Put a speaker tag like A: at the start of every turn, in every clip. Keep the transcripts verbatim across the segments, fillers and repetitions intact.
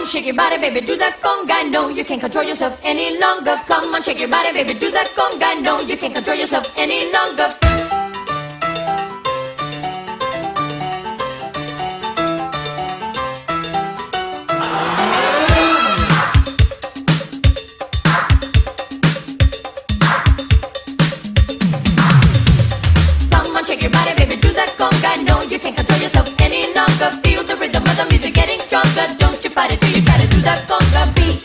A: on, shake your body, baby, do that conga. No, you can't control yourself any longer. Come on, shake your body, baby, do that conga. No, you can't control yourself any longer. Come on, shake your body, baby, do that conga. No, you can't control yourself any longer. Feel the rhythm of the music getting stronger. Don't you fight it till you try to do that conga beat.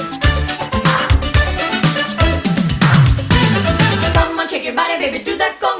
A: Shake your body, baby, do that.